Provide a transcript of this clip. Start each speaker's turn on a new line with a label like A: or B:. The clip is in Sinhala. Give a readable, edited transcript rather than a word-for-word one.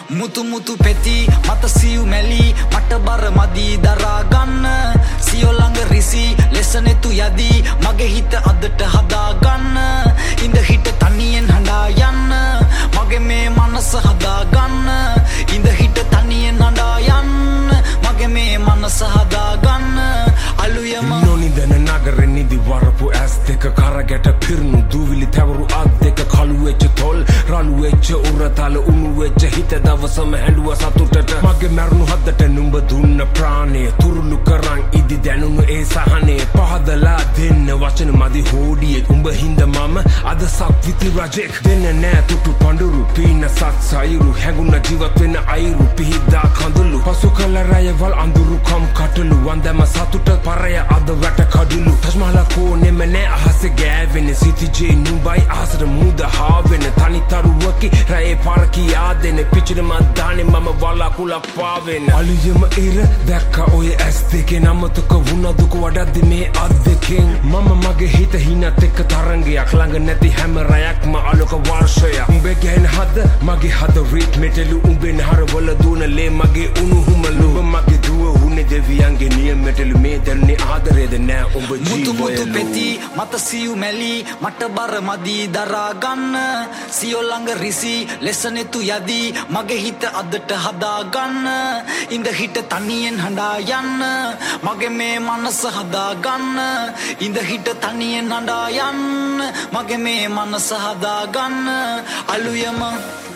A: මුතු මුතු පෙති මත සියු මැලි මට බර මදි දරා ගන්න සියෝ ළඟ රිසි ලෙසනෙතු යදී මගේ හිත අදට හදා ගන්න ඉඳ හිට තනියෙන් හඬා යන්න මගේ මේ මනස හදා ගන්න ඉඳ හිට තනියෙන් හඬා යන්න මගේ මේ මනස හදා ගන්න අලුයම
B: නොනිදන නගරෙ නිදි වරපු ඇස් දෙක කරගැට පිරුණු දූවිලි තැවරු අත් දෙක කළු වෙච්ච තොල් රළු වෙච්ච උරතල උණු වෙච්ච හිත දවසම හැඬුව සතුටට මගේ මරුණු හදට නුඹ දුන්න ප්‍රාණය තුරුළු කරන් ඉදි දැනුණු ඒ සහනේ පහදලා දෙන්න වචන මදි හෝඩියෙක් උඹ හින්ද මම අද සක්විති රජෙක් දෙන්න නෑ තුටු පඳුරු පීන සත් සයිරු හැඟුණ ජීවත් වෙන අයිරු පිහිදා කඳුළු පසු කල රයවල් අඳුරු කම් කටලු වන්දම සතුට පරය අද වැට කඩුළු තස්මහලා කෝනෙම නෑ අහස ගෑවෙන සිතිජේ නුඹයි අහසට මුද හාවෙන තනිතරුවකි රයේ පාර කියා දෙන පිචින මද්දානේ මම වලාකුලක් පාවෙන අලුයම ඉර දැක්ක ඔය ඇස් දෙකෙන් අමතක වුණා දුක වඩද්දි මේ අත් දෙකෙන් මම මගේ හිත හිනත් එක්ක තරංගයක් ළඟ නැති හැම රයක්ම අලෝක වර්ෂයක් උඹේ ගැහෙන හද මගේ හද රීත් මෙටලු උඹේ නහරවල දුවන ලේ මගේ උණුහුමලු උඹ මගේ දුව උනේ දෙවියන්ගේ නියමෙටලු මේ දැන්නේ ආදරේද නෑ උඹ ජීවය
A: මුතු පෙති මත සියු මැලි මට බර මදි දරා ගන්න සියෝ ළඟ රිසි ලෙසනෙතු යදී මගේ හිත අදට හදා ගන්න ඉඳ හිට තනියෙන් හඬා යන්න මගේ මේ මනස හදා ගන්න ඉඳ හිට තනියෙන් හඬා යන්න මගේ මේ මනස හදා ගන්න අලුයම